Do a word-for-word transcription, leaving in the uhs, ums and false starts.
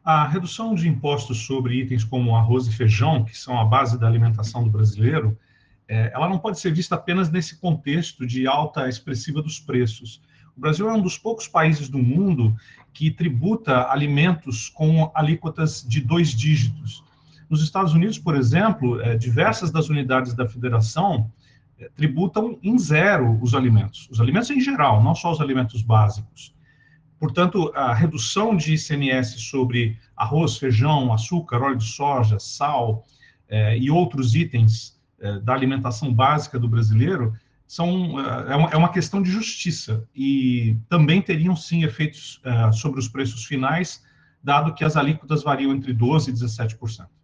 A redução de impostos sobre itens como arroz e feijão, que são a base da alimentação do brasileiro, é, ela não pode ser vista apenas nesse contexto de alta expressiva dos preços. O Brasil é um dos poucos países do mundo que tributa alimentos com alíquotas de dois dígitos. Nos Estados Unidos, por exemplo, é, diversas das unidades da federação é, tributam em zero os alimentos. Os alimentos em geral, não só os alimentos básicos. Portanto, a redução de I C M S sobre arroz, feijão, açúcar, óleo de soja, sal eh, e outros itens eh, da alimentação básica do brasileiro são, eh, é, uma, é uma questão de justiça e também teriam, sim, efeitos eh, sobre os preços finais, dado que as alíquotas variam entre doze por cento e dezessete por cento.